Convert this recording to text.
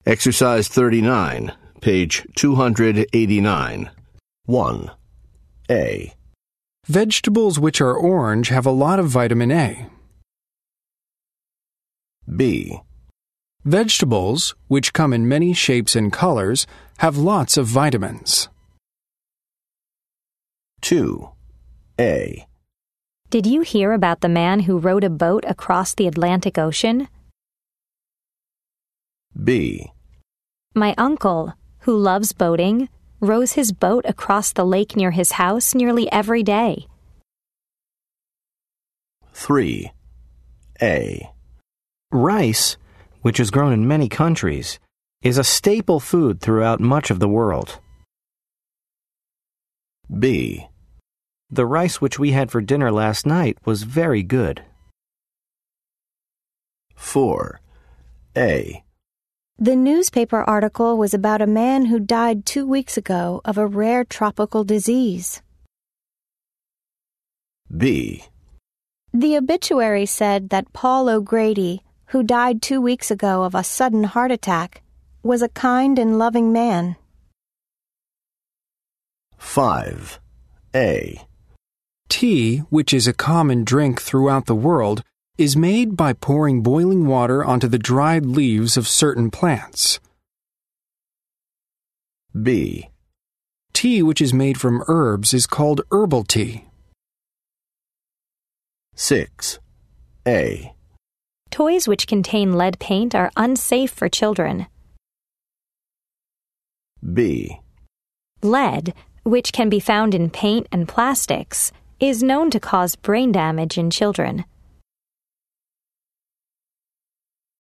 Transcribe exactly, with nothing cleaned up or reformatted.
Exercise thirty-nine, page two hundred eighty-nine. one. A. Vegetables which are orange have a lot of vitamin A. B. Vegetables, which come in many shapes and colors, have lots of vitamins. two. A. Did you hear about the man who rowed a boat across the Atlantic Ocean? B. My uncle, who loves boating, rows his boat across the lake near his house nearly every day. three. A. Rice, which is grown in many countries, is a staple food throughout much of the world. B. The rice which we had for dinner last night was very good. four. A. The newspaper article was about a man who died two weeks ago of a rare tropical disease. B. The obituary said that Paul O'Grady, who died two weeks ago of a sudden heart attack, was a kind and loving man. five. A. Tea, which is a common drink throughout the world, is made by pouring boiling water onto the dried leaves of certain plants. B. Tea which is made from herbs is called herbal tea. six. A. Toys which contain lead paint are unsafe for children. B. Lead, which can be found in paint and plastics, is known to cause brain damage in children.